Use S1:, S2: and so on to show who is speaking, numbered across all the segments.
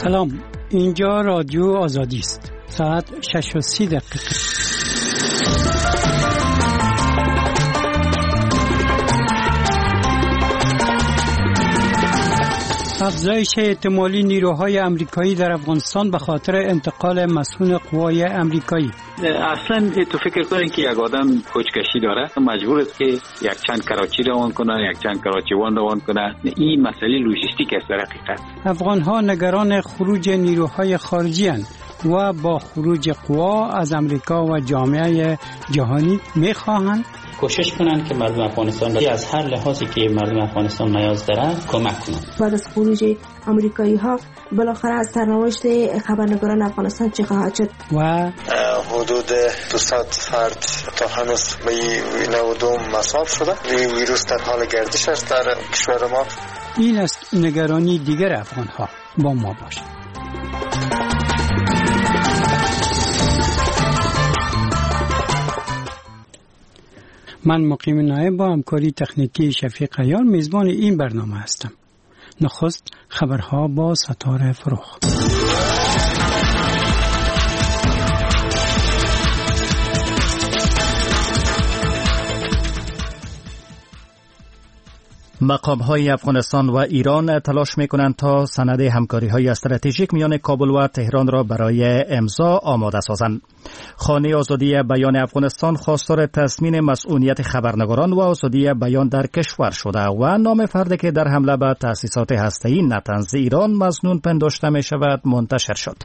S1: سلام، اینجا رادیو آزادی است. ساعت 6:30. افزایش احتمالی نیروهای آمریکایی در افغانستان به خاطر انتقال مسئول قوای آمریکایی.
S2: اصلا تو فکر کنین که یک آدم کوچکشی داره مجبور است که یک چند کراچی روان کنه، یک چند کراچی وان روان کنه. این مسئله لوجستیک است در حقیقت.
S1: افغان‌ها نگران خروج نیروهای خارجی اند و با خروج قوا از آمریکا و جامعه جهانی می‌خواهند
S3: کوشش کنند که مردم افغانستان را از هر لحاظی که مردم افغانستان نیاز دارند کمک کنند.
S4: بعد از خروج آمریکایی ها بالاخره از سرنوشت خبرنگاران افغانستان چه خواهد شد؟
S5: و حدود 200 فرد تا هنوز به 92 مصاب شده. این ویروس در حال گردش است در کشور ما.
S1: این است نگرانی دیگر افغان‌ها. با ما باشید. من مقیم نایب با همکاری تکنیکی شفیق عیار میزبان این برنامه هستم. نخست خبرها با ستاره فروخ.
S6: مقام‌های افغانستان و ایران تلاش می‌کنند تا سند همکاری‌های استراتژیک میان کابل و تهران را برای امضا آماده سازند. خانه آزادی بیان افغانستان خواستار تضمین مسئولیت خبرنگاران و آزادی بیان در کشور شده و نام فردی که در حمله به تأسیسات هسته‌ای نتنز ایران مظنون پنداشته می‌شود منتشر شد.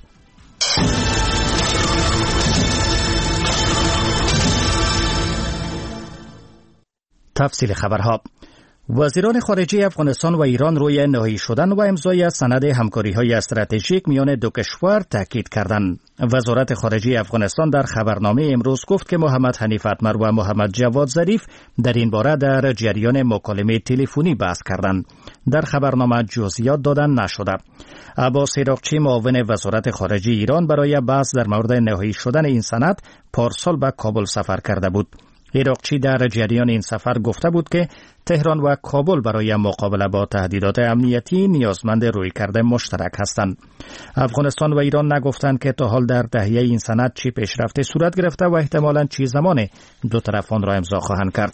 S6: تفصیل خبرها. وزیران خارجه افغانستان و ایران روی نهایی شدن و امضای سند همکاری‌های استراتژیک میان دو کشور تاکید کردند. وزارت خارجه افغانستان در خبرنامه امروز گفت که محمد حنیف اتمر و محمد جواد ظریف در این باره در جریان مکالمه تلفنی بحث کردند. در خبرنامه جزئیات دادن نشده. عباس عراقچی معاون وزارت خارجه ایران برای بحث در مورد نهایی شدن این سند پارسال به کابل سفر کرده بود. عراقچی در جریان این سفر گفته بود که تهران و کابل برای مقابله با تهدیدات امنیتی نیازمند رویکرد مشترک هستند. افغانستان و ایران نگفتند که تا حال در تهیه این سند چی پیشرفتی صورت گرفته و احتمالاً چی زمان دو طرفان را امضا خواهند کرد.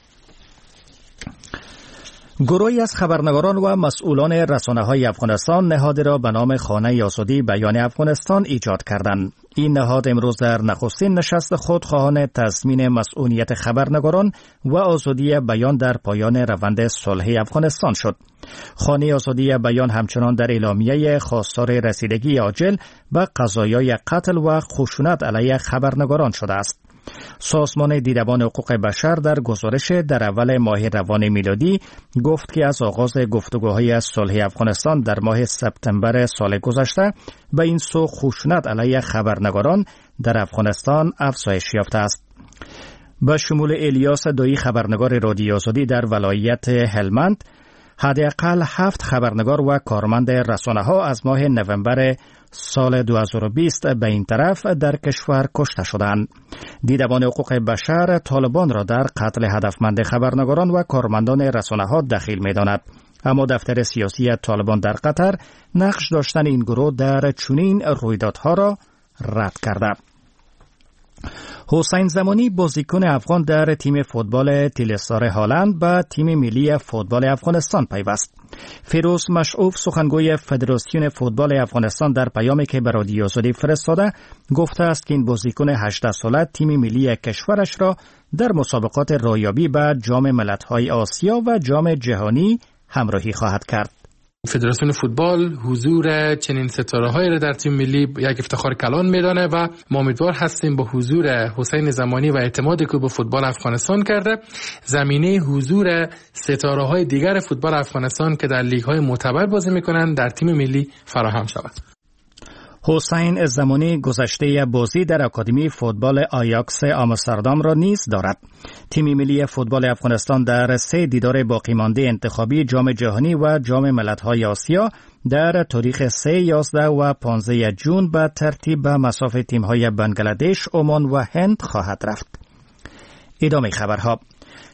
S6: گروهی از خبرنگاران و مسئولان رسانه‌های افغانستان نهادی را به نام خانه آزادی بیان افغانستان ایجاد کردند. این نهاد امروز در نخستین نشست خود خواهان تضمین مسئولیت خبرنگاران و آزادی بیان در پایان روند صلح افغانستان شد. خانه آزادی بیان همچنان در اعلامیه خواستار رسیدگی عاجل به قضایای قتل و خشونت علیه خبرنگاران شده است. سازمان دیدبان حقوق بشر در گزارش در اول ماه روان میلادی گفت که از آغاز گفتگوهای صلح افغانستان در ماه سپتامبر سال گذشته به این سو خشونت علیه خبرنگاران در افغانستان افزایش یافته است. به شمول الیاس دایی خبرنگار رادیو آزادی در ولایت هلمند، حداقل 7 خبرنگار و کارمند رسانه‌ها از ماه نوامبر سال 2020 به این طرف در کشور کشته شدند. دیدبان حقوق بشر طالبان را در قتل هدفمند خبرنگاران و کارمندان رسانه‌ها دخیل می‌داند. اما دفتر سیاسی طالبان در قطر نقش داشتن این گروه در چنین رویدادها را رد کرده. حسین زمانی بازیکن افغان در تیم فوتبال تیلستار هالند به تیم ملی فوتبال افغانستان پیوست. فیروز مشعوف سخنگوی فدراسیون فوتبال افغانستان در پیامی که به رادیو آزادی فرستاده گفته است که این بازیکن 18 ساله تیم ملی کشورش را در مسابقات رایابی به جام ملت‌های آسیا و جام جهانی همراهی خواهد کرد.
S7: فدراسیون فوتبال حضور چنین ستاره‌هایی را در تیم ملی یک افتخار کلان می‌دانه و ما امیدوار هستیم با حضور حسین زمانی و اعتمادی که به فوتبال افغانستان کرده زمینه حضور ستاره‌های دیگر فوتبال افغانستان که در لیگ‌های معتبر بازی می‌کنند در تیم ملی فراهم شود.
S6: حسین زمانی گذشته بازی در اکادمی فوتبال آیاکس آمستردام را نیز دارد. تیم ملی فوتبال افغانستان در 3 دیدار باقی مانده انتخابی جام جهانی و جام ملت‌های آسیا در تاریخ 3، 11 و 15 جون به ترتیب به مصاف تیم‌های بنگلادش، عمان و هند خواهد رفت. ادامه خبرها.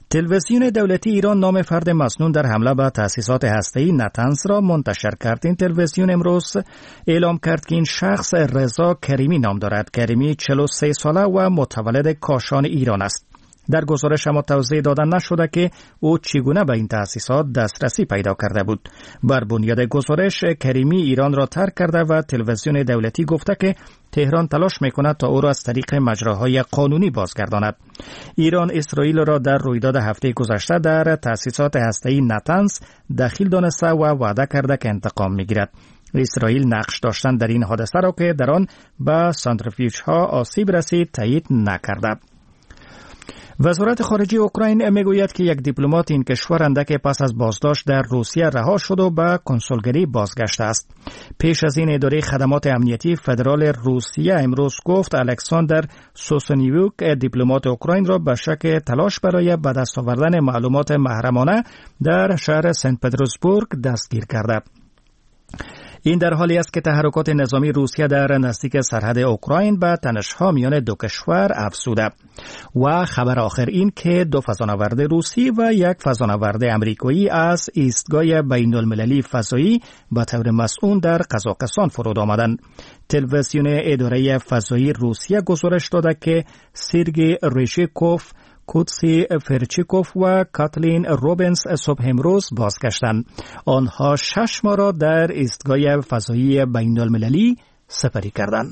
S6: تلویزیون دولتی ایران نام فرد مسنون در حمله به تأسیسات هسته‌ای نتنز را منتشر کرد. این تلویزیون امروز اعلام کرد که این شخص رضا کریمی نام دارد. کریمی 43 ساله و متولد کاشان ایران است. در گزارش اما توضیح دادن نشده که او چگونه به این تأسیسات دسترسی پیدا کرده بود. بر بنیاد گزارش کریمی ایران را ترک کرده و تلویزیون دولتی گفته که تهران تلاش میکند تا او را از طریق مجراهای قانونی بازگرداند. ایران اسرائیل را در رویداد هفته گذشته در تأسیسات هسته‌ای نتنز دخیل دانسته و وعده کرده که انتقام میگیرد. اسرائیل نقش داشتن در این حادثه را که در آن به سانتریفیوژها آسیب رسید تایید نکرده. وزارت خارجه اوکراین میگوید که یک دیپلمات این کشور اندک پس از بازداشت در روسیه رها شد و به کنسولگری بازگشته است. پیش از این اداره خدمات امنیتی فدرال روسیه امروز گفت الکساندر سوسونیوک دیپلمات اوکراین را به شک تلاش برای به دست آوردن معلومات محرمانه در شهر سنت پترزبورگ دستگیر کرده. این در حالی است که تحرکات نظامی روسیه در نزدیک سرحد اوکراین به تنش‌ها میان دو کشور افزوده و خبر آخر این که 2 فضانورد روسی و 1 فضانورد امریکایی از ایستگاه بین‌المللی فضایی به طور مسئول در قزاقستان فرود آمدند. تلویزیون اداره فضایی روسیه گزارش داده که سرگئی ریشیکوف، کودسی فرچیکوف و کاتلین روبنز صبح امروز بازگشتند. آنها 6 ماه را در ایستگاه فضایی بین المللی سپری کردند.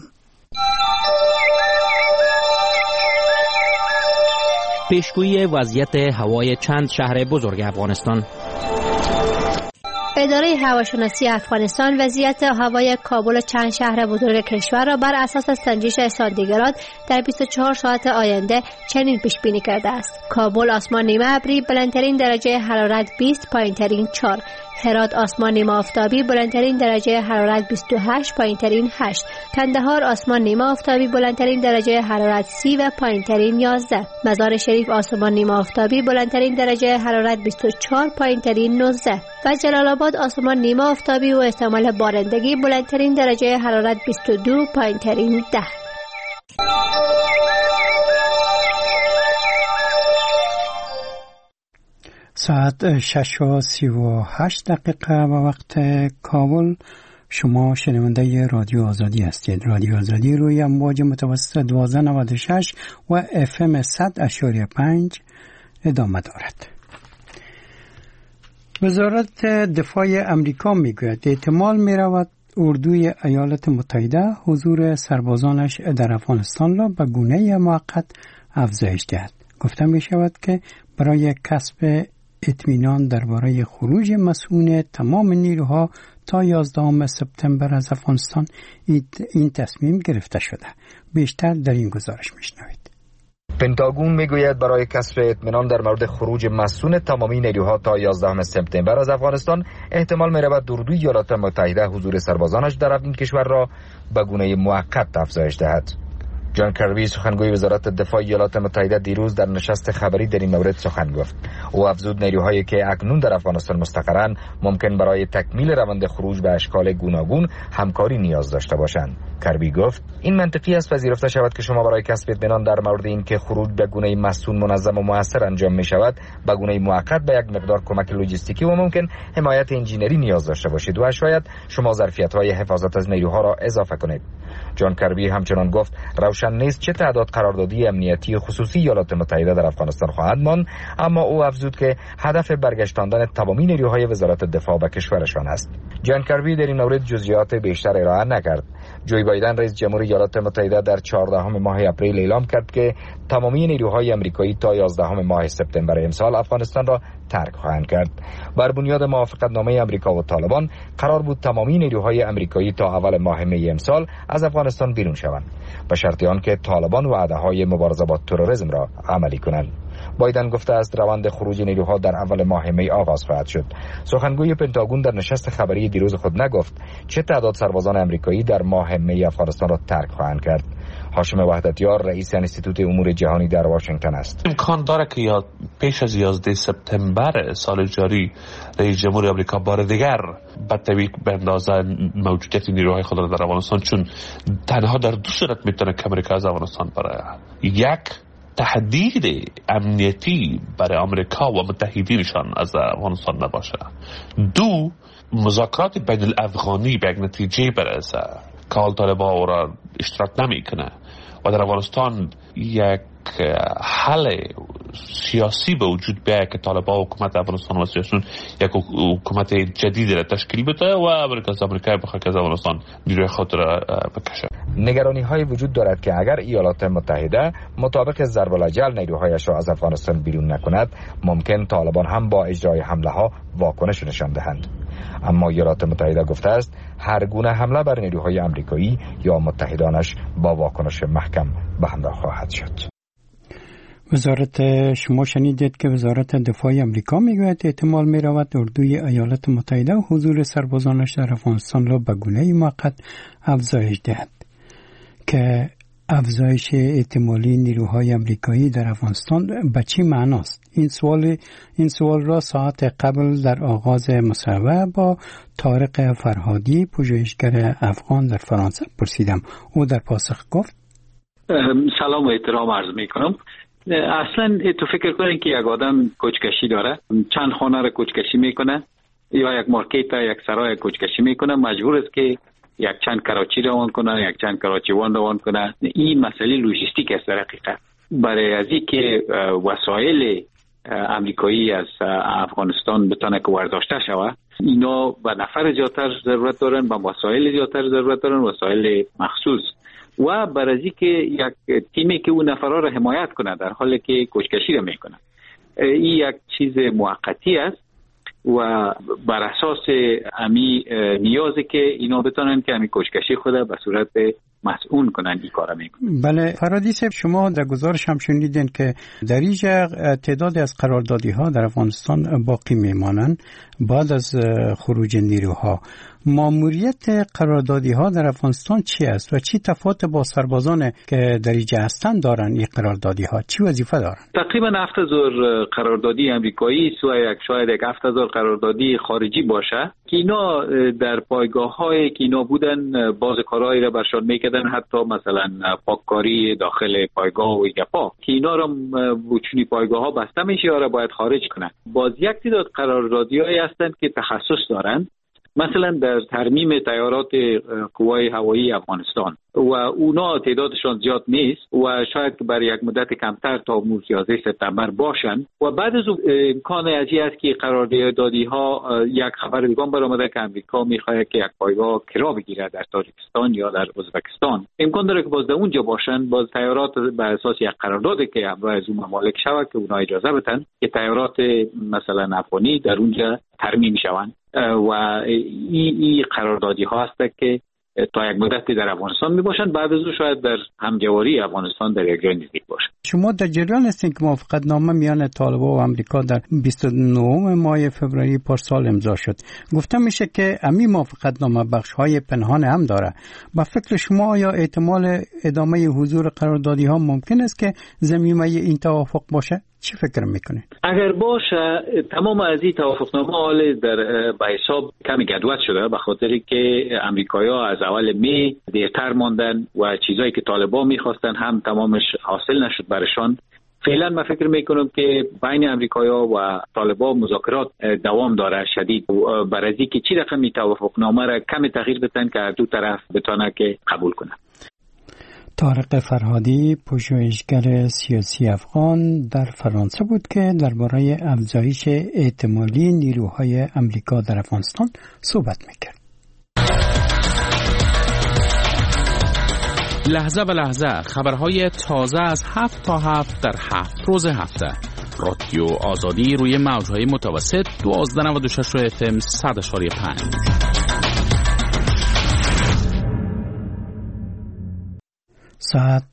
S8: پیشگویی وضعیت هوای چند شهر بزرگ افغانستان.
S9: اداره هواشناسی افغانستان وضعیت هوای کابل و چند شهر بزرگ کشور را بر اساس سنجش سانتیگراد در 24 ساعت آینده چنین پیش بینی کرده است: کابل آسمان نیمه ابری، بلندترین درجه حرارت 20، پایینترین 4. هرات آسمان نیمه آفتابی، بلندترین درجه حرارت 28، پایینترین 8. کندهار آسمان نیمه آفتابی، بلندترین درجه حرارت 30 و پایینترین 11. مزار شریف آسمان نیمه آفتابی، بلندترین درجه حرارت 24، پایینترین 19. و جلال آباد آسمان نیمه آفتابی و احتمال بارندگی، بلندترین درجه حرارت 22، پایینترین 10.
S1: ساعت 6:38 و وقت کابل. شما شنونده رادیو آزادی هستید. رادیو آزادی روی امواج متوسط 1296 و FM 100.5 ادامه دارد. وزارت دفاع امریکا میگوید احتمال میرود اردوی ایالات متحده حضور سربازانش در افغانستان را به گونه موقت افزایش دهد. گفته می شود که برای کسب اطمینان درباره خروج مسئول تمام نیروها تا 11 سپتامبر از افغانستان این تصمیم گرفته شده. بیشتر در این گزارش میشنوید.
S10: پنتاگون میگوید برای کسب اطمینان در مورد خروج مسئول تمامی نیروها تا 11 سپتامبر از افغانستان احتمال میرود اردوی ایالات متحده حضور سربازانش در این کشور را به گونه موقت افزایش دهد. جان کربی سخنگوی وزارت دفاع ایالات متحده دیروز در نشست خبری در این مورد سخن گفت. او افزود نیروهایی که اکنون در افغانستان مستقرند ممکن برای تکمیل روند خروج به اشکال گوناگون همکاری نیاز داشته باشند. کربی گفت این منطقی است پذیرفته شود که شما برای کسب اطمینان در مورد اینکه خروج به گونه مسئول منظم و مؤثر انجام می شود به گونه موقت به یک مقدار کمک لوجستیکی و ممکن حمایت انجینری نیاز داشته باشید و شاید شما ظرفیت‌های حفاظت از نیروها را اضافه کنید. جان کربی همچنان گفت روشن نیست چه تعداد قراردادی امنیتی خصوصی ایالات متحده در افغانستان خواهد ماند، اما او افزود که هدف برگشتاندن تمامی نیروهای وزارت دفاع به کشورشان است. جان کربی در این مورد جزئیات بیشتر ارائه نکرد. جو بایدن رئیس جمهور ایالات متحده در 14 ماه اپریل اعلام کرد که تمامی نیروهای آمریکایی تا 11 ماه سپتامبر امسال افغانستان را ترک خواهند کرد. بر بنیاد موافقتنامه آمریکا و طالبان قرار بود تمامی نیروهای آمریکایی تا اول ماه می امسال از افغانستان بیرون شوند به شرط آنکه طالبان وعده‌های مبارزه با تروریسم را عملی کنند. بایدن گفته است روند خروج نیروها در اول ماه می آغاز خواهد شد. سخنگوی پنتاگون در نشست خبری دیروز خود نگفت چه تعداد سربازان آمریکایی در ماه می افغانستان را ترک خواهند کرد. هاشم وحدتیار رئیس انستیتوت امور جهانی در واشنگتن است.
S11: امکان داره که یا پیش از 11 سپتامبر سال جاری رئیس جمهور آمریکا بار دیگر به تویق بندازه موجودیت نیروهای خود را در افغانستان، چون تنها در دو صورت میتونه که آمریکا از افغانستان بره: یک تهدید امنیتی برای آمریکا و متحدینشان از افغانستان نباشه. دو، مذاکرات بین الافغانی به یک نتیجه برسه که حال طالبان او را اشتراک نمیکنه و در افغانستان یک حل سیاسی به وجود بیاید که طالبان حکومت افغانستان و سیاسیون یک حکومت جدیدی را تشکیل بده و امریکا بخواد که از افغانستان نیروی خود را بکشه.
S10: نگرانی های وجود دارد که اگر ایالات متحده مطابق ضرب الاجل نیروهایش را از افغانستان بیرون نکند، ممکن طالبان هم با اجرای حمله ها واکنش نشان دهند. اما ایالات متحده گفته است هر گونه حمله بر نیروهای آمریکایی یا متحدانش با واکنش محکم به همراه خواهد شد.
S1: وزارت شما شنیدید که وزارت دفاع آمریکا میگوید احتمال میرود اردوی ایالات متحده و حضور سربازانش در افغانستان را به گونه موقت افزایش دهد که افزایش احتمالی نیروهای آمریکایی در افغانستان به چه معناست؟ این سوال را ساعت قبل در آغاز مصاحبه با طارق فرهادی پژوهشگر افغان در فرانسه پرسیدم. او در پاسخ گفت
S2: سلام و احترام عرض میکنم. اصلا تو فکر کنین که یک آدم کوچکشی داره، چند خانه را کوچکشی میکنه یا یک مارکت یک سرای کوچکشی میکنه، مجبور است که یک چند کراچی روان کنه، یک چند کراچی وان روان کنه. این مسئله لوجستیک است در حقیقت. برای از اینکه وسایل امریکایی از افغانستان بتونه که ورداشته شوه، اینا به نفر زیادتر ضرورت دارن، به وسایل زیادتر ضرورت دارن، وسایل مخصوص، و برای که یک تیمی که اون نفرها را حمایت کنه در حالی که کوچکشی را میکنه. این یک چیز موقتی است و بر اساس امی نیازه که اینا بتونن که امی کوچکشی خود به صورت مسئول کنن این کارا میکنن.
S1: بله فرادی صاحب، شما در گزارش هم شنیدین که در اینجا تعدادی از قراردادی ها در افغانستان باقی میمانند بعد از خروج نیروها. ماموریت قراردادی ها در افغانستان چی است و چی تفاوت با سربازان که در اینجا هستند دارن؟ این قراردادی ها چی وظیفه دارن؟
S2: تقریبا 7000 قراردادی امریکایی شاید 7000 قراردادی خارجی باشه که اینا در پایگاه های که اینا بودن باز کارهایی را برشان میکردن، حتی مثلا پاککاری داخل پایگاه و گپا که اینا را بوچونی پایگاه ها بسته میشه یا را باید خارج کنن. باز یک تعداد قراردادی هایی هستند که تخصص دارن، مثلا در ترمیم تیارات قوای هوایی افغانستان و اونا تعدادشان زیاد نیست و شاید که برای یک مدت کمتر تا 11 سپتامبر باشن و بعد از امکان ازی است که قراردادی ها یک خبر دیگه برآمده که امریکا میخواد که یک پایگاه کرا بگیره در تاجیکستان یا در ازبکستان. امکان داره که باز در اونجا باشن، باز تیارات بر اساس یک قراردادی که همراه از اون ممالک شود که اونا اجازه بدن که تیارات مثلا افغانی در اونجا ترمیم شوند و این قراردادی ها هست که تا یک مدتی در افغانستان می باشند، بعد از اون شاید در همجواری افغانستان در یک جای نزدیک باشند.
S1: شما در جریان هستین که موافقت نامه میان طالبان و آمریکا در 29 ماه فوریه پارسال امضا شد. گفته میشه که امی موافقت نامه بخش های پنهان هم داره. با فکر شما آیا احتمال ادامه حضور قراردادی ها ممکن است که زمینه این توافق باشه؟ چی فکر میکنید؟
S2: اگر باشه تمام از این توافقنامه حال در به حساب کمی گدوت شده به خاطری که امریکایی‌ها از اول می دیرتر ماندن و چیزایی که طالبان میخواستن هم تمامش حاصل نشد برشان. فعلا من فکر میکنم که بین امریکایی‌ها و طالبان مذاکرات دوام داره شدید برای اینکه چی رقمی توافقنامه را کمی تغییر بدن که دو طرف بتونه که قبول کنه.
S1: طارق فرهادی پژوهشگر سیاسی افغان در فرانسه بود که درباره افزایش احتمالی نیروهای آمریکا در افغانستان صحبت میکرد.
S8: لحظه به لحظه خبرهای تازه از 7 تا 7 در 7 روز هفته. رادیو آزادی روی موجهای متوسط 1296 FM 100.5.
S1: ساعت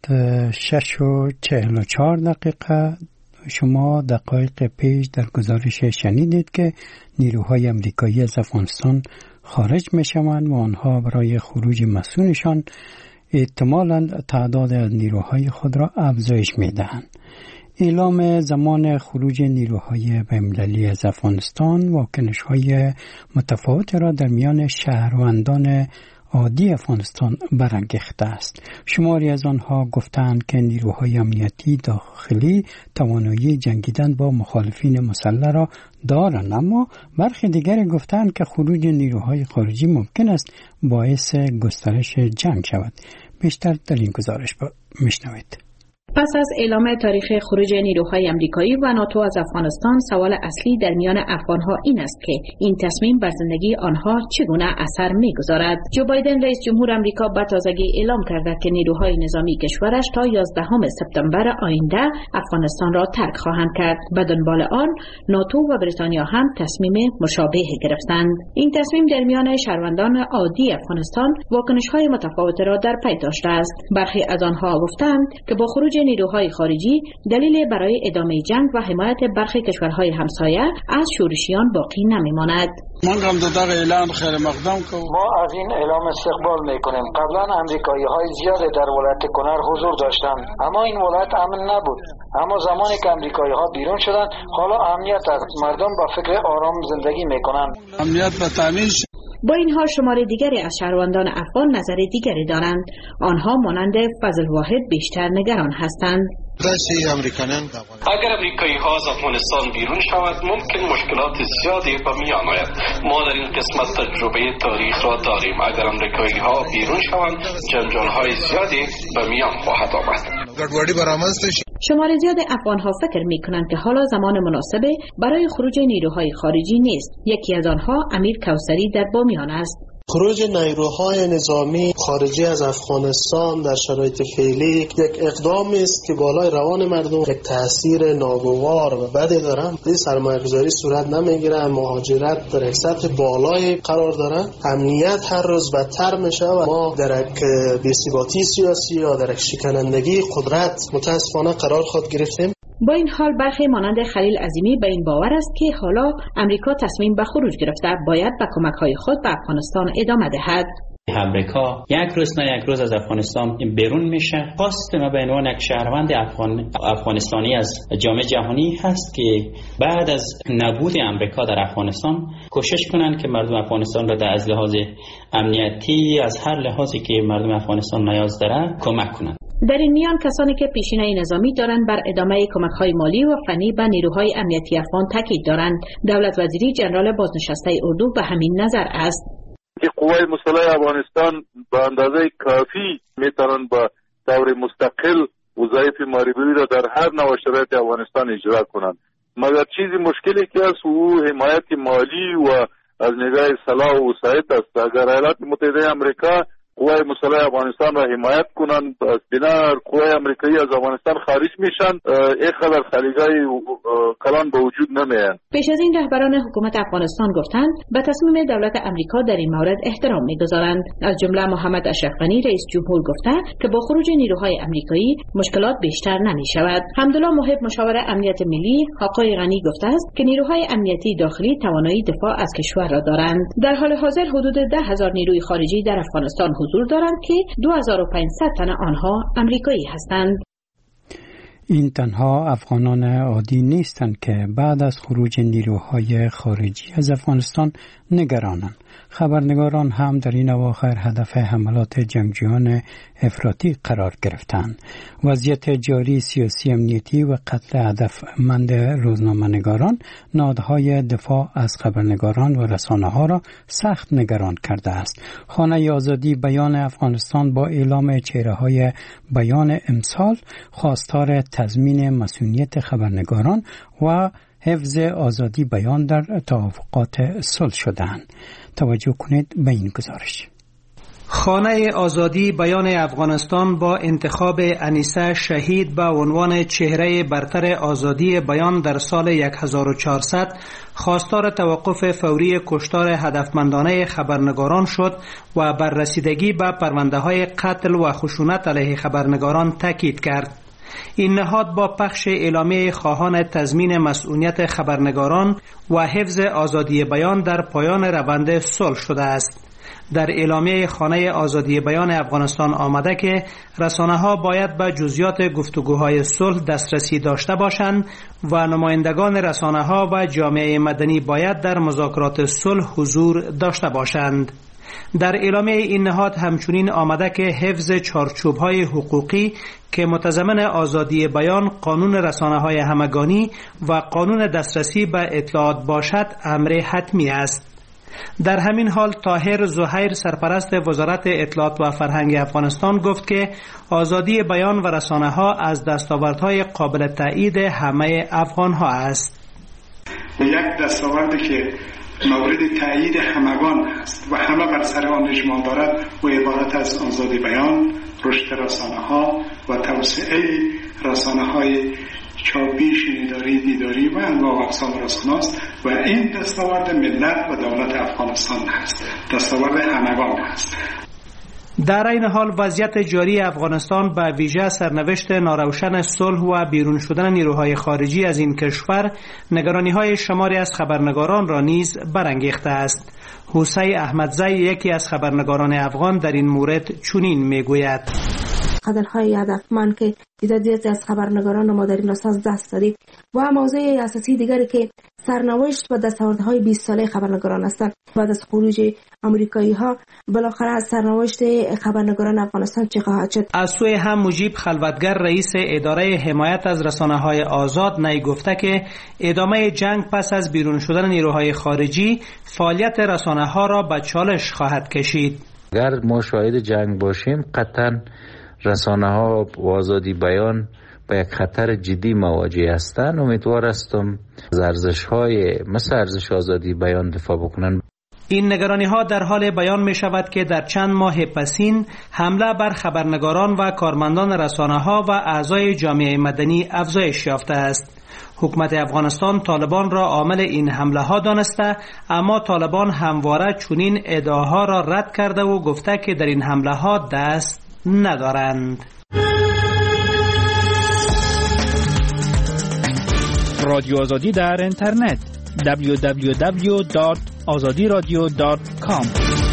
S1: 6:44. شما دقایق پیش در گزارش شنیدید که نیروهای آمریکایی از افغانستان خارج میشوند و آنها برای خروج مسئولشان احتمالاً تعداد از نیروهای خود را افزایش میدهند. اعلام زمان خروج نیروهای بین‌المللی از افغانستان واکنش‌های متفاوت را در میان شهروندان عادی افغانستان برانگیخته است. شماری از آنها گفتند که نیروهای امنیتی داخلی توانایی جنگیدن با مخالفین مسلح را دارند، اما برخی دیگر گفتند که خروج نیروهای خارجی ممکن است باعث گسترش جنگ شود. بیشتر در این گزارش میشنوید.
S12: پس از اعلام تاریخ خروج نیروهای آمریکایی و ناتو از افغانستان، سوال اصلی در میان افغانها این است که این تصمیم بر زندگی آنها چگونه اثر می‌گذارد. جو بایدن رئیس جمهور آمریکا به تازگی اعلام کرده که نیروهای نظامی کشورش تا 11 سپتامبر آینده افغانستان را ترک خواهند کرد. به دنبال آن ناتو و بریتانیا هم تصمیم مشابه گرفتند. این تصمیم در میان شهروندان عادی افغانستان واکنش‌های متفاوت را در پی داشته است. برخی از آنها گفتند که با خروج نیروهای خارجی دلیل برای ادامه جنگ و حمایت برخی کشورهای همسایه از شورشیان باقی نمیماند.
S13: ما از این اعلام استقبال میکنیم. قبلا امریکایی‌های زیادی در ولایت کنر حضور داشتند، اما این ولایت امن نبود. اما زمانی که امریکایی‌ها بیرون شدند، حالا امنیت است. مردم با فکر آرام زندگی میکنند.
S12: امنیت به تامین. با این حال شمار دیگری از شهروندان افغان نظر دیگری دارند. آنها مانند فضل واحد بیشتر نگران هستند.
S14: اگر امریکایی ها از افغانستان بیرون شود ممکن مشکلات زیادی به میان آید. ما در این قسمت تجربه تاریخ را داریم. اگر امریکایی ها بیرون شوند جنجال های زیادی به میان خواهد آمد.
S12: شمار زیاد افغان ها فکر می کنند که حالا زمان مناسبه برای خروج نیروهای خارجی نیست. یکی از آنها امیر کوثری در بامیان است.
S15: خروج نیروهای نظامی خارجی از افغانستان در شرایط فعلی یک اقدامی است که بالای روان مردم یک تاثیر ناگوار و بدی داره. این سرمایه‌گذاری صورت نمیگیره، مهاجرت در سطح بالای قرار داره، امنیت هر روز بدتر میشه و ما در یک بی‌ثباتی سیاسی یا در یک شکنندگی قدرت متاسفانه قرار خود گرفتیم.
S12: با این حال برخی مانند خلیل عظیمی به این باور است که حالا امریکا تصمیم به خروج گرفته، باید به کمک‌های خود به افغانستان ادامه دهد.
S3: امریکا یک روز نه یک روز از افغانستان بیرون میشه. خواست ما به عنوان یک شهروند افغانستانی از جامعه جهانی هست که بعد از نبود امریکا در افغانستان کوشش کنند که مردم افغانستان را از لحاظ امنیتی از هر لحاظی که مردم افغانستان نیاز داره کمک کنند.
S12: در این میان کسانی که پیشینه نظامی دارند بر ادامه کمک‌های مالی و فنی به نیروهای امنیتی افغان تاکید دارند. دولت وزیری جنرال بازنشسته اردو به همین نظر است.
S16: که قوای مسلح افغانستان به اندازه کافی میتونن با طور مستقل وظایف معربی را در هر نوع شرایط افغانستان اجرا کنند، مگر چیزی مشکلی که است او حمایت مالی و از نگاه سلاح و وسایط است. اگر ایالات متحده امریکا قوای مسلح افغانستان را حمایت کنند، از بنا قوای امریکایی از افغانستان خارج میشن، اینقدر خلیگای کلان به وجود نمیاد.
S12: پیش از این رهبران حکومت افغانستان گفتند به تصمیم دولت امریکا در این مورد احترام میگذارند. از جمله محمد اشرف غنی رئیس جمهور گفته که با خروج نیروهای امریکایی مشکلات بیشتر نمی شود. حمدالله محب مشاور امنیت ملی آقای غنی گفته است که نیروهای امنیتی داخلی توانایی دفاع از کشور را دارند. در حال حاضر حدود 10,000 نیروی خارجی در افغانستان حضور دارند که 2500 تن آنها امریکایی هستند.
S1: این تنها افغانان عادی نیستند که بعد از خروج نیروهای خارجی از افغانستان نگرانند. خبرنگاران هم در این اواخر هدف حملات جنگجویان افراطی قرار گرفتند. وضعیت جاری سیاسی امنیتی و قتل هدفمند روزنامه‌نگاران نهادهای دفاع از خبرنگاران و رسانه‌ها را سخت نگران کرده است. خانه آزادی بیان افغانستان با اعلام چهره‌های بیان امسال خواستار تضمین مسئولیت خبرنگاران و حفظ آزادی بیان در توافقات صلح شدند. توجه کنید به این گزارش.
S17: خانه آزادی بیان افغانستان با انتخاب انیسه شهید به عنوان چهره برتر آزادی بیان در سال 1400 خواستار توقف فوری کشتار هدفمندانه خبرنگاران شد و بر رسیدگی به پرونده‌های قتل و خشونت علیه خبرنگاران تاکید کرد. این نهاد با پخش اعلامیه خواهان تضمین مسئولیت خبرنگاران و حفظ آزادی بیان در پایان روند صلح شده است. در اعلامیه خانه آزادی بیان افغانستان آمده که رسانه‌ها باید به جزئیات گفتگوهای صلح دسترسی داشته باشند و نمایندگان رسانه‌ها و جامعه مدنی باید در مذاکرات صلح حضور داشته باشند. در اعلامیه این نهاد همچنین آمده که حفظ چارچوب‌های حقوقی که متضمن آزادی بیان، قانون رسانه‌های همگانی و قانون دسترسی به اطلاعات باشد امر حتمی است. در همین حال طاهر زهیر سرپرست وزارت اطلاعات و فرهنگ افغانستان گفت که آزادی بیان و رسانه‌ها از دستاوردهای قابل تایید همه افغان‌ها است.
S18: یک دستاوردی که مورد تایید همگان است و همه بر سر آن اجماع دارد و عبارت از آزادی بیان، رشد رسانه‌ها و توسعه رسانه‌های چاپی، شنیداری، دیداری و انواع و اقسام رسانه است و این دستاورد ملت و دولت افغانستان است، دستاورد همگان است.
S17: در این حال وضعیت جاری افغانستان به ویژه سرنوشت ناروشن صلح و بیرون شدن نیروهای خارجی از این کشور نگرانی‌های شماری از خبرنگاران را نیز برانگیخته است. حسین احمدزی یکی از خبرنگاران افغان در این مورد چنین میگوید:
S4: خطرهای هدفمند که تعدادی از خبرنگاران ما در این اساس دست دادیم و موضوع اساسی دیگری که سرنوشت و دستاوردهای 20 ساله خبرنگاران هستند. بعد از خروج آمریکایی ها بالاخره سرنوشت خبرنگاران افغانستان چه خواهد شد؟
S17: از سوی هم مجیب خلوتگر رئیس اداره حمایت از رسانه‌های آزاد نی گفته که ادامه جنگ پس از بیرون شدن نیروهای خارجی فعالیت رسانه‌ها را به چالش خواهد کشید.
S19: اگر ما شاهد جنگ باشیم قطعاً رسانه‌ها و آزادی بیان با یک خطر جدی مواجه هستند. امیدوار هستم از ارزش‌های مثل ارزش آزادی بیان دفاع بکنن.
S17: این نگرانی‌ها در حال بیان می شود که در چند ماه پسین حمله بر خبرنگاران و کارمندان رسانه‌ها و اعضای جامعه مدنی افزایش یافته است. حکومت افغانستان طالبان را عامل این حمله ها دانسته، اما طالبان همواره چنین ادعاها را رد کرده و گفته که در این حمله ها دست ندارند.
S6: رادیو آزادی در اینترنت www.azadiradio.com.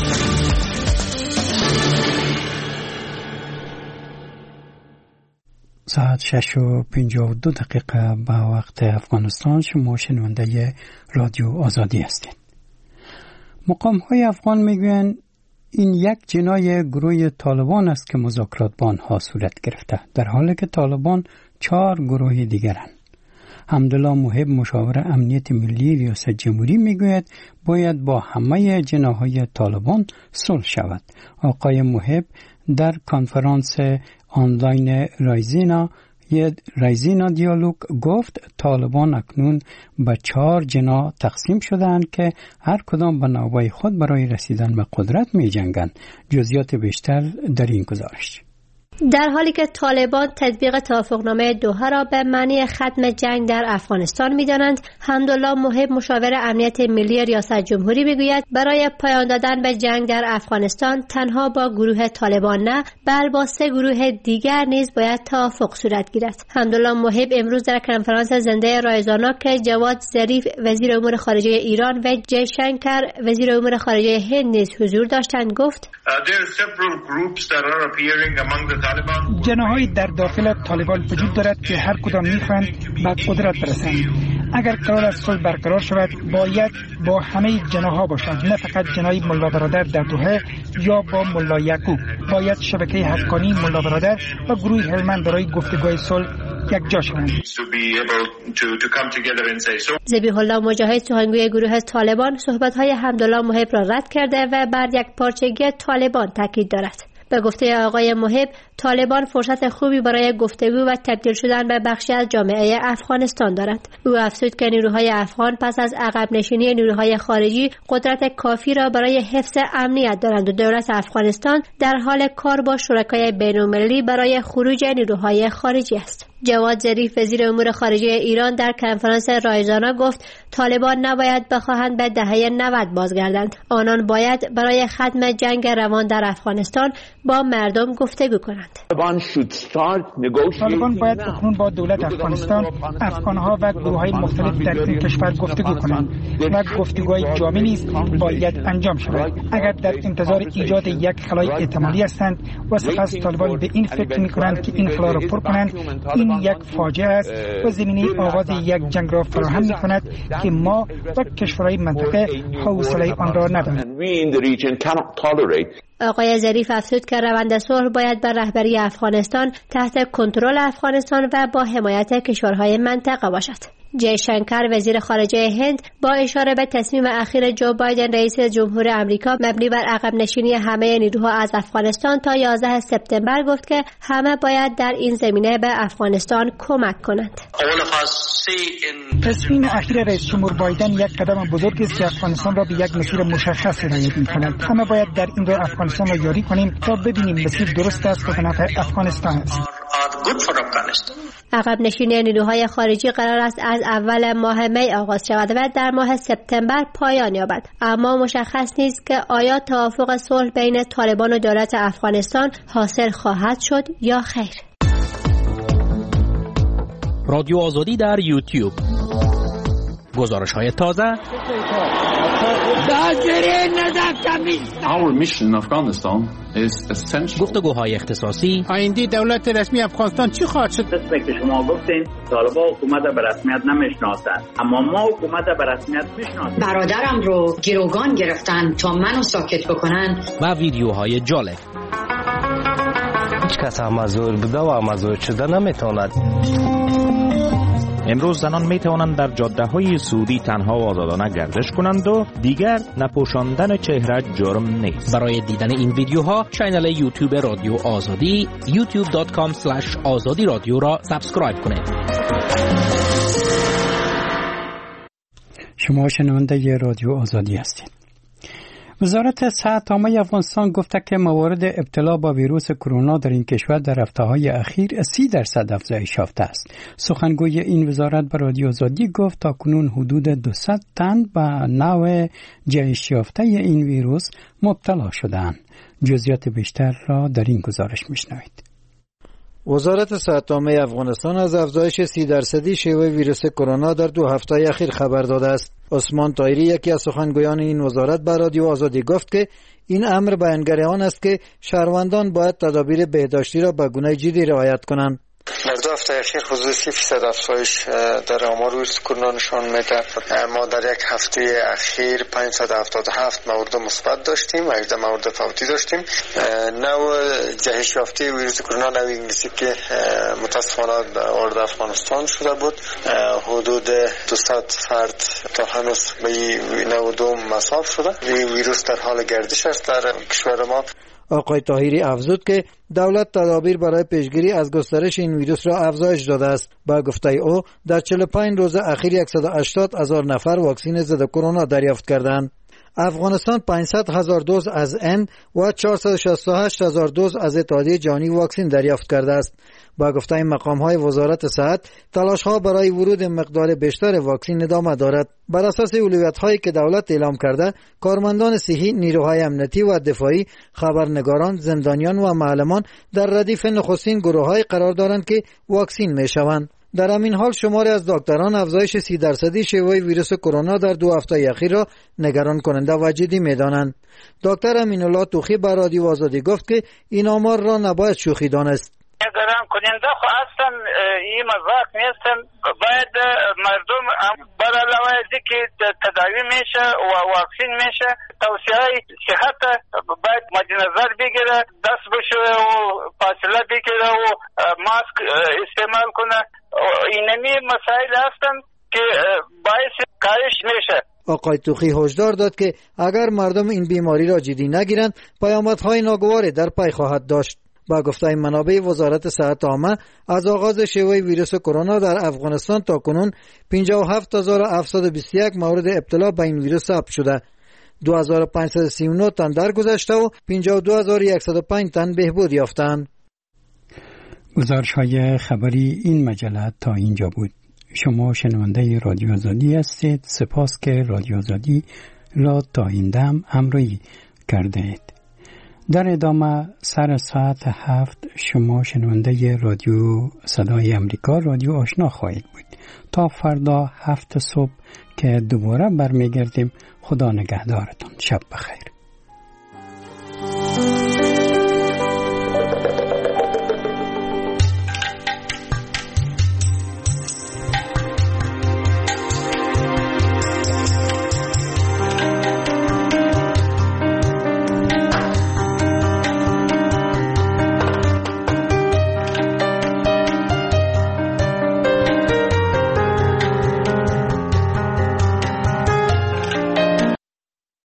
S1: ساعت 6:52 به وقت افغانستان. شما شنونده رادیو آزادی هستید. مقام‌های افغان میگویند این یک جنای گروه طالبان است که مذاکرات با آنها صورت گرفته، در حالی که طالبان 4 گروه دیگرند. حمدالله محب مشاور امنیت ملی ریاست جمهوری میگوید باید با همه جناحهای طالبان صلح شود. آقای محب در کنفرانس آنلاین رایزینا دیالوگ گفت طالبان اکنون به 4 جناح تقسیم شدند که هر کدام به نوبه خود برای رسیدن به قدرت می جنگند. جزئیات بیشتر در این گزارش.
S9: در حالی که طالبان تطبیق توافقنامه دوحه را به معنی ختم جنگ در افغانستان می‌دانند، حمدالله محب مشاور امنیت ملی ریاست جمهوری می‌گوید برای پایان دادن به جنگ در افغانستان تنها با گروه طالبان نه، بل با 3 گروه دیگر نیز باید توافق صورت گیرد. حمدالله محب امروز در کنفرانس زنده رایزانا که جواد ظریف وزیر امور خارجه ایران و جیشنکر وزیر امور خارجه هند نیز حضور داشتند گفت:
S20: جناح‌هایی در داخل طالبان وجود دارد که هر کدام می‌خواهند به قدرت برسند. اگر قرار است صلح برقرار شود باید با همه جناح‌ها باشد، نه فقط جناح ملا برادر در دوحه یا با ملا یعقوب. باید شبکه حقانی ملا برادر و گروه هلمند برای گفتگوی صلح یک جا شوند.
S9: ذبیح الله مجاهد سخنگوی گروه طالبان صحبت‌های حمدالله محب را رد کرده و بر یک پارچگی طالبان تاکید دارد. به گفته آقای محب، طالبان فرصت خوبی برای گفتگو و تبدیل شدن به بخشی از جامعه افغانستان دارند. او افزود که نیروهای افغان پس از عقب نشینی نیروهای خارجی قدرت کافی را برای حفظ امنیت دارند و دولت افغانستان در حال کار با شرکای بین‌المللی برای خروج نیروهای خارجی است. جواد ظریف وزیر امور خارجه ایران در کنفرانس رایزانا گفت طالبان نباید بخواهند به دهه 90 بازگردند. آنان باید برای ختم جنگ روان در افغانستان با مردم گفتگو کنند.
S20: طالبان باید اکنون با دولت افغانستان، افغانها و گروه‌های مختلف در این کشور گفتگو کنند و گفتگوهای جامع نیز باید انجام شود. اگر در انتظار ایجاد یک خلای احتمالی هستند و سپس طالبان به این فکر می‌کنند که این خلا را پر کنند، این یک فاجعه است و زمینه آغاز یک جنگ را فراهم می‌کند که ما و کشورهای منطقه حوصله آن را نداریم.
S9: آقای ظریف افزود که روند صلح باید بر رهبری افغانستان تحت کنترل افغانستان و با حمایت کشورهای منطقه باشد. جی شنکر وزیر خارجه هند با اشاره به تصمیم اخیر جو بایدن رئیس جمهور آمریکا مبنی بر عقب نشینی همه نیروها از افغانستان تا 11 سپتامبر گفت که همه باید در این زمینه به افغانستان کمک کنند.
S20: تصمیم اخیر رئیس جمهور بایدن یک قدم بزرگ است که افغانستان را به یک مسیر مشخص هدایت می‌کند. همه باید در این راه افغانستان را یاری کنیم تا ببینیم مسیر درست است و به نفع افغانستان است.
S9: عقب نشینی نیروهای خارجی قرار است از اول ماه می آغاز شود و در ماه سپتامبر پایان یابد، اما مشخص نیست که آیا توافق صلح بین طالبان و دولت افغانستان حاصل خواهد شد یا خیر.
S8: رادیو آزادی در یوتیوب، گزارش‌های تازه.
S21: Our mission in Afghanistan is essential.
S8: گفتگوهای اختصاصی.
S22: آینده دولت رسمی افغانستان چی خواهد شد؟
S23: مثل که شما گفتین طالبان حکومت به رسمیت نمیشناسند، اما ما حکومت به رسمیت میشناسیم.
S24: برادرم رو گروگان گرفتن تا منو ساکت بکنن.
S8: و ویدیوهای جالب.
S25: هیچ کس مزور بوده و مزور شده نمیتواند.
S6: امروز زنان می توانند در جاده‌های سعودی تنها و آزادانه گردش کنند و دیگر نپوشاندن چهره جرم نیست.
S8: برای دیدن این ویدیوها کانال یوتیوب رادیو آزادی youtube.com/azadi رادیو را سابسکرایب کنید.
S1: شما شنونده رادیو آزادی هستید. وزارت صحت عامه افغانستان گفته که موارد ابتلا با ویروس کرونا در این کشور در هفته‌های اخیر 30% افزایش یافته است. سخنگوی این وزارت به رادیو آزادی گفت تاکنون حدود 200 تن به نوع جهش یافته این ویروس مبتلا شدند. جزئیات بیشتر را در این گزارش میشنوید.
S26: وزارت صحت عامه افغانستان از افزایش 30% شیوع ویروس کرونا در 2 هفته اخیر خبر داده است. عثمان طاهری یکی از سخنگویان این وزارت به رادیو آزادی گفت که این امر بیانگر آن است که شهروندان باید تدابیر بهداشتی را به گونه جدی رعایت کنند.
S5: در 2 هفته اخیر حدود 30% افزایش در آمار ویروس کرونا نشان میده. ما در یک هفته اخیر 577 مورد مثبت داشتیم و 18 مورد فوتی داشتیم. نوع جهش یافته ویروس کرونا نوع انگلیسی که متاسفانه وارد افغانستان شده بود، حدود 200 فرد تا هنوز به نوع دوم مصاب شده. این ویروس در حال گردش است در کشور ما.
S26: آقای طاهری افزود که دولت تدابیر برای پیشگیری از گسترش این ویروس را افزایش داده است. با گفته او در 45 روز اخیر 180,000 نفر واکسن ضد کرونا دریافت کردند. افغانستان 500,000 دوز از ان و 468,000 دوز از اتحادیه جهانی واکسن دریافت کرده است. با گفته این مقام‌های وزارت صحت، تلاش‌ها برای ورود مقدار بیشتر واکسن ادامه دارد. بر اساس اولویت‌هایی که دولت اعلام کرده، کارمندان صحی، نیروهای امنیتی و دفاعی، خبرنگاران، زندانیان و معلمان در ردیف نخستین گروه‌های قرار دارند که واکسن می‌شوند. در همین حال شماری از دکتران افزایش 30% شیوع ویروس کرونا در 2 هفته اخیر را نگران کننده و جدی می‌دانند. دکتر امین‌الله توخی به رادیو آزادی گفت که این آمار را نباید شوخی دانست.
S23: نگران کننده خو اصلا این مذاق نیستن. باید مردم بر علاوه از که تداوی میشه و واکسین میشه، توصیه صحت باید مد نظر بگیره، دست بشوره و فاصله بگیره و ماسک استعمال کنه. اینمی مسائل هستن که باعث کاهش میشه.
S26: آقای توخی هشدار داد که اگر مردم این بیماری را جدی نگیرند، پیامدهای ناگواری در پی خواهد داشت. با گفته منابع وزارت صحت عامه، از آغاز شیوع ویروس کرونا در افغانستان تا کنون 57,721 مورد ابتلا به این ویروس ثبت شده. 2539 تن درگذشته و 52,105 تن بهبود یافتند.
S1: گزارش‌های خبری این مجله تا اینجا بود. شما شنونده رادیو آزادی هستید. سپاس که رادیو آزادی را تا این دم همراهی کردید. در ادامه سر ساعت 7 شما شنونده رادیو صدای امریکا رادیو آشنا خواهید بود تا فردا 7 صبح که دوباره برمیگردیم. خدا نگهدارتان. شب بخیر.